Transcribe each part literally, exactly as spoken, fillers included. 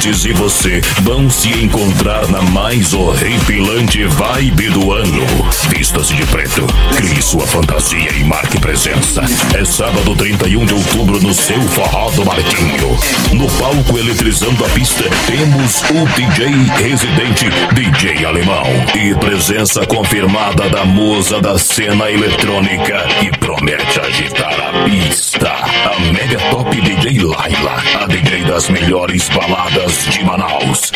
ouvintes e você vão se encontrar na mais horripilante vibe do ano. Vista-se de preto, crie sua fantasia e marque presença. É sábado trinta e um de outubro no seu Forró do Marquinho. No palco eletrizando a pista, temos o D J residente D J Alemão. E presença confirmada da musa da cena eletrônica que promete agitar a pista. A mega top D J Laila, a D J das melhores baladas de Manaus.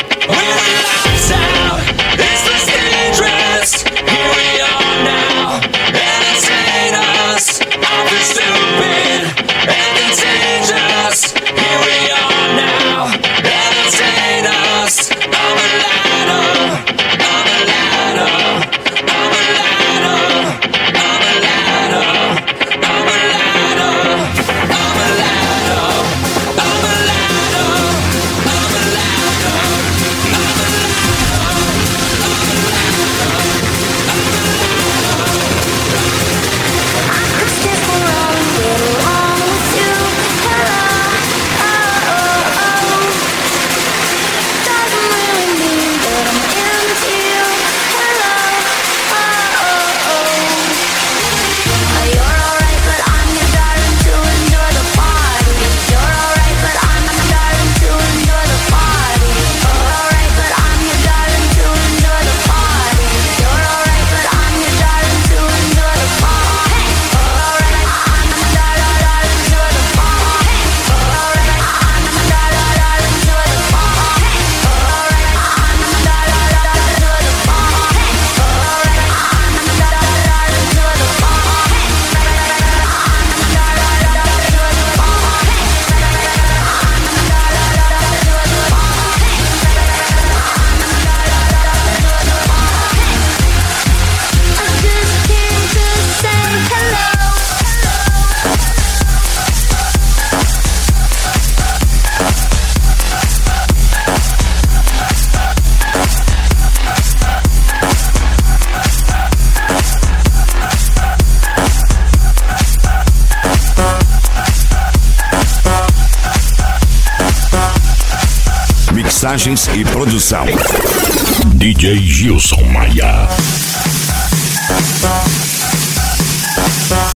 Mixagens e produção D J Gilson Maia.